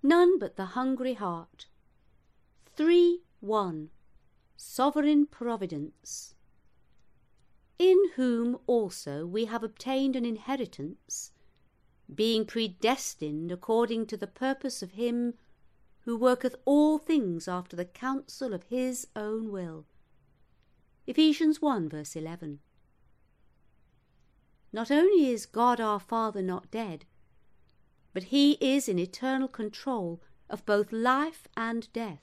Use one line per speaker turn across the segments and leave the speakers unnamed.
none but the hungry heart. 3:1. Sovereign Providence. In whom also we have obtained an inheritance, being predestined according to the purpose of him who worketh all things after the counsel of his own will. Ephesians 1 verse 11. Not only is God our Father not dead, but he is in eternal control of both life and death.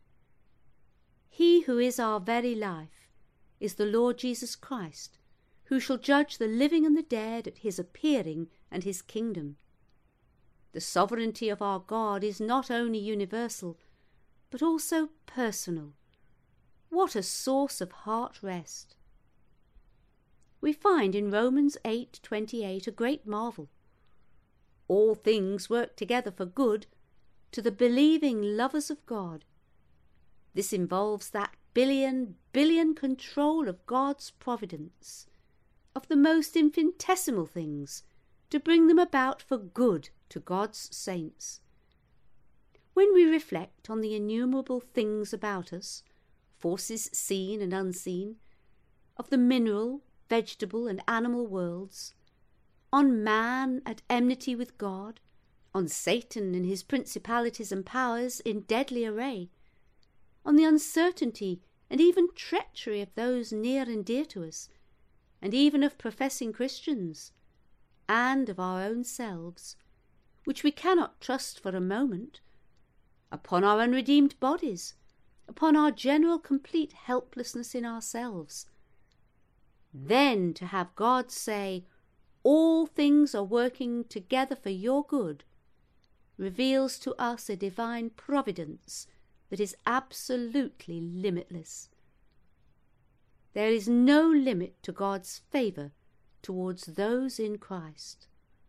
He who is our very life is the Lord Jesus Christ, who shall judge the living and the dead at his appearing and his kingdom. The sovereignty of our God is not only universal, but also personal. What a source of heart rest! We find in Romans 8:28 a great marvel. All things work together for good to the believing lovers of God. This involves that billion control of God's providence, of the most infinitesimal things, to bring them about for good to God's saints. When we reflect on the innumerable things about us, forces seen and unseen, of the mineral, vegetable and animal worlds, on man at enmity with God, on Satan and his principalities and powers in deadly array, on the uncertainty and even treachery of those near and dear to us, and even of professing Christians, and of our own selves, which we cannot trust for a moment, upon our unredeemed bodies, upon our general complete helplessness in ourselves. Then to have God say, all things are working together for your good, reveals to us a divine providence that is absolutely limitless. There is no limit to God's favour towards those in Christ.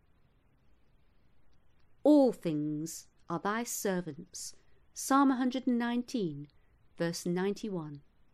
All things are thy servants. Psalm 119, verse 91.